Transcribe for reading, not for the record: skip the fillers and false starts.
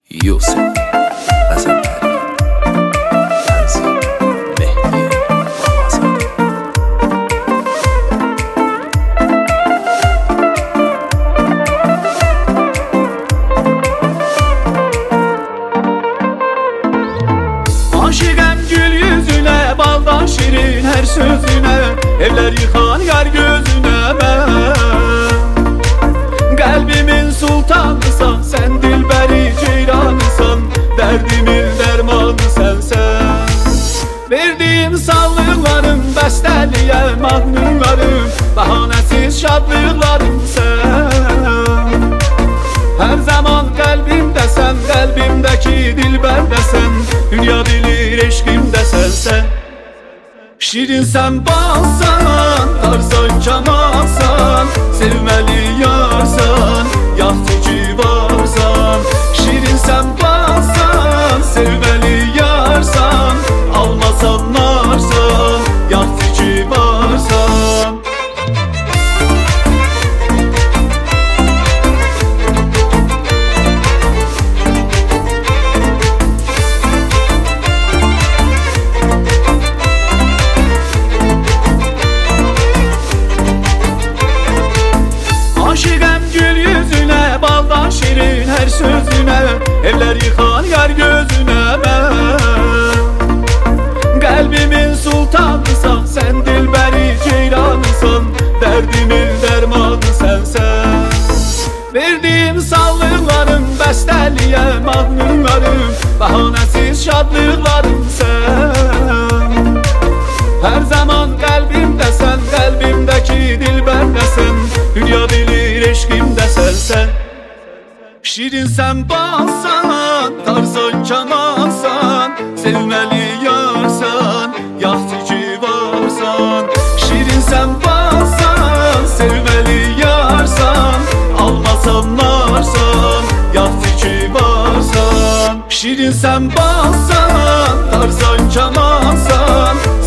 Yusuf Hasan Karim Tanzim Mehdi Ramazan. Aşıkım gül yüzüne, baldan şirin her sözüne, evler yıkan yar gözüne ben. Kalbimin sultanısan, sen dilberi ceylanısan, derdimin dermanı sensen. Verdiğim sağlıklarım, besteliye mahnılarım, bahanesiz şadlıklarım sen. Her zaman kalbimdesen, kalbimdeki dilberdesen, dünya bilir eşkimde sensen. Şirinsen balsan, tarzan kamalsan, sevmeli yarsan, yahtıcı varsan. Şirinsen balsan, sevmeli yarsan, almasan narsan, yahtıcı varsan. Aşıkım gül yüzüne, baldan şirin her sözüne, evler yıkan yar gözüne ben. Kalbimin sultanısan, sen dilberi ceylanısan, derdimin dermanı sensen. Verdiğim sağlıklarım, besteliye mahnılarım, bahanesiz şadlıklarım sen. Her zaman kalbimdesen, kalbimdeki dilberdesen, dünya bilir eşkimde sensen. Şirinsen balsan, tarzan kamalsan, sevmeli yarsan, yahtıcı varsan. Şirinsen balsan, sevmeli yarsan, almasan narsan, yahtıcı varsan. Şirinsen balsan, tarzan kamalsan,